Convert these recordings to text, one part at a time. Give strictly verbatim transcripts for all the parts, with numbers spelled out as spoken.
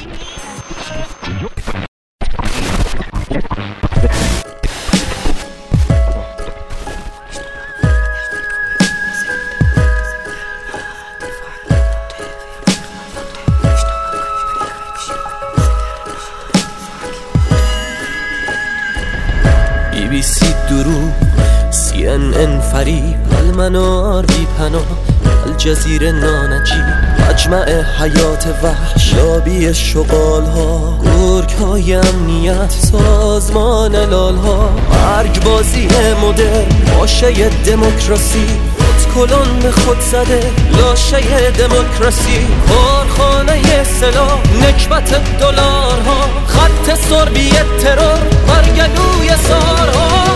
بی بی سی درو، سی ان ان فریب، المنار بی پناه، الجزیره نانجی، مجمع حیات وحش، لابی شغال ها، گرگ های امنیت، سازمان لال ها، مرگ بازی مدرن، باشه دموکراسی، کلون به خود زده لاشه دموکراسی، کارخانه سلاح، نکبت دلارها، خط سربی ترور، برگلوی سارها.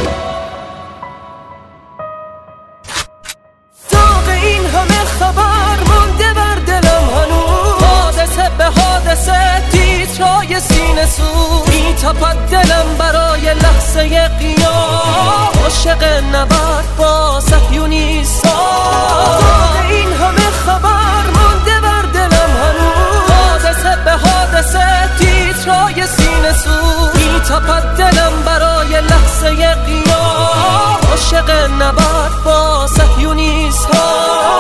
داغ این همه خبر مانده بر دلم هنوز، حادثه به حادثه تیترای سینه سوز، میتپد دلم برای لحظه قیام، عاشق نبرد با صهیونیستا. داغ این همه خبر مانده بر دلم هنوز، حادثه به حادثه تیترای سینه سوز، میتپد دلم برای لحظه قیام، عاشق نبرد با صهیونیستا.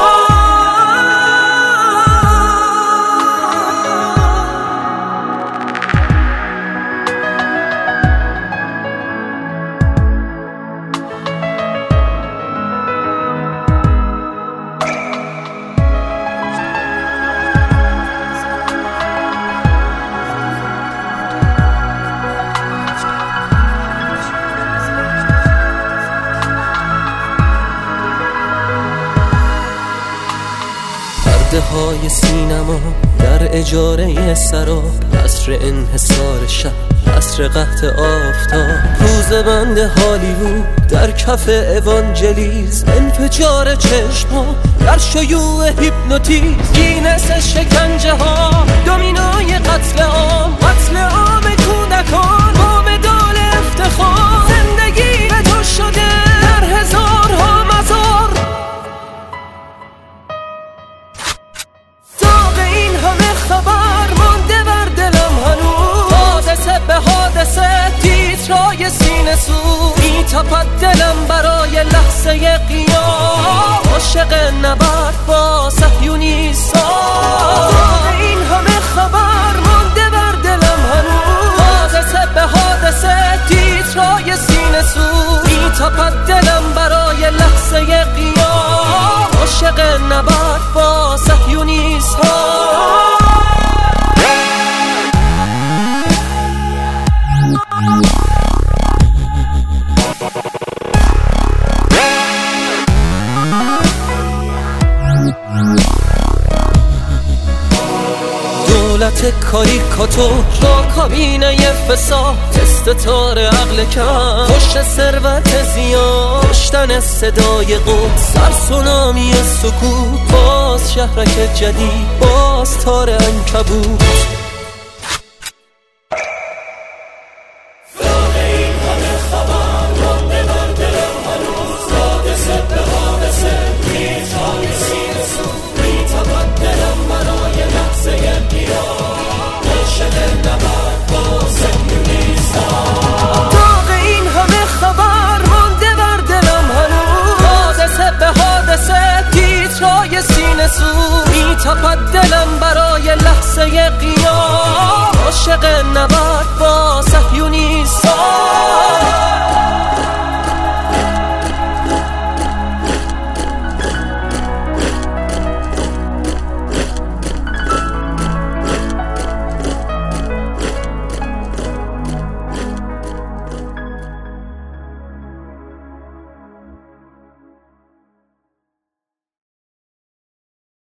پرده های سینما در اجاره سراب، عصر انحصار شب، عصر قحط آفتاب، پوزه بند هالیوود در کف اوانجلیز، انفجار چشم‌ها در شیوع هیپنوتیزم، گینس شکنجه ها، دومینوی قتل عام، قتل عام کودکان با مدال افتخار، زندگی به تو شده در هزارها مزار. خبر مانده بر دلم هنوز، حادثه به حادثه تیترای سینه سوز، میتپد دلم برای لحظه قیام، عاشق نبرد با صهیونیستا. این همه خبر مانده بر دلم هنوز، حادثه به حادثه تیترای سینه سوز، میتپد دلم برای لحظه قیام، عاشق نبرد با صهیونیستا. دولت کاریکاتور با کابینه فساد، تست تار عقل کم، پشت ثروت زیاد، کشتن صدای قدس، سر سونامی سکوت، باز شهرک جدید، باز تار عنکبوت. میتپد دلم برای